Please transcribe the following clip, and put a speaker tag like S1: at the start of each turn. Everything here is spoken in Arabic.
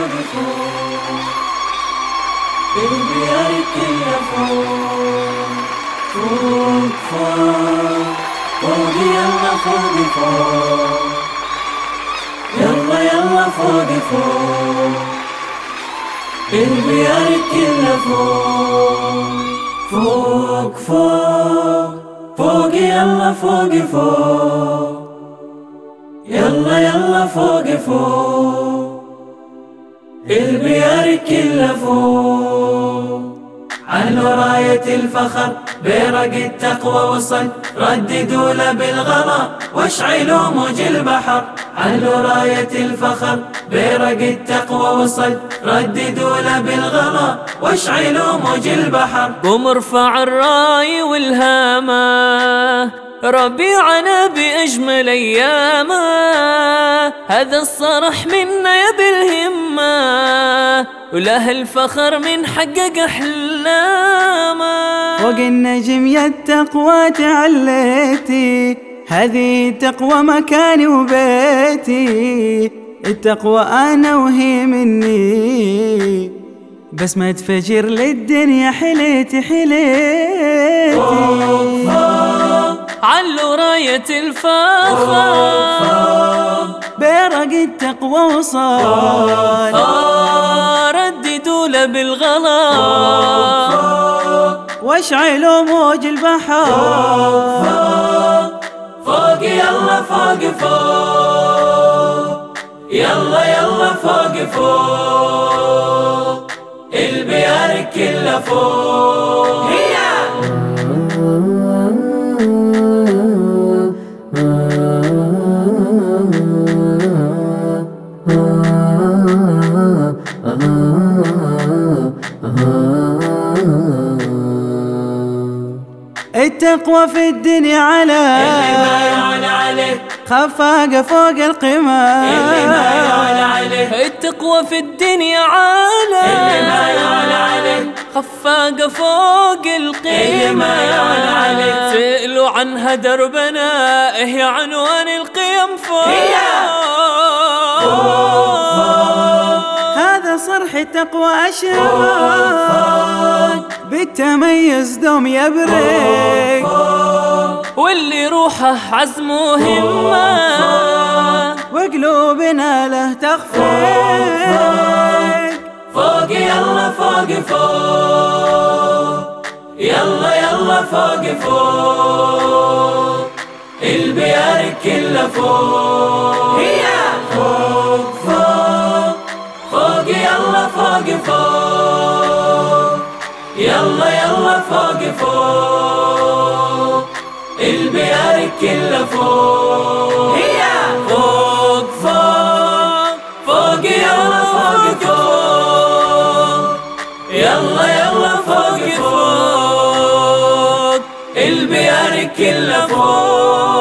S1: فوق فوق، البيار كله فوق فوق فوق فوق، يلا فوق فوق، يلا يلا فوق فوق، البيار كله فوق فوق فوق فوق، يلا فوق فوق، يلا يلا فوق فوق، البيار كله فوق. علوا راية الفخر بيرق التقوى وصل، رددوا له بالغلا واشعلوا موج البحر. علوا راية الفخر بيرق التقوى وصل، رددوا له بالغلا واشعلوا موج البحر.
S2: قوم ارفع الراي والهامة، ربيعنا بأجمل أيامه، هذا الصرح منا يا بالهمة، وله الفخر من حقق أحلامه.
S3: فوق النجم يا التقوى تعليتي، هذه تقوى مكاني وبيتي، التقوى أنا وهي مني، بسمة فجر للدنيا حليتي حليتي.
S2: علوا راية الفخر
S3: بيرق التقوى وصال،
S2: رددوا له بالغلا
S3: واشعلوا موج البحر.
S1: فوق يلا فوق فوق، يلا يلا فوق فوق، البيار كله فوق.
S3: التقوى في الدنيا على
S1: اللي ما يعلى عليه،
S3: خفاقة فوق القمم،
S1: اللي ما يعلى عليه،
S2: التقوى في الدنيا عالم،
S1: اللي ما يعلى عليه،
S2: خفاقة فوق
S1: اللي ما يعلى عليه.
S2: القمم. سألوا عنها دربنا، هي عنوان القيم فوق.
S3: هذا صرح التقوى أشرق، بالتميز دوم يبرق،
S2: واللي روحه عزم وهمة،
S3: وقلوبنا له تخفق.
S1: فوق يلا فوق فوق، يلا يلا فوق فوق، البيار كله فوق. فوق فوق فوق، يلا فوق فوق، يلا يلا فوق فوق، البيار كله فوق. فوق فوق فوق، يلا فوق فوق، يلا يلا فوق فوق، البيار كله فوق.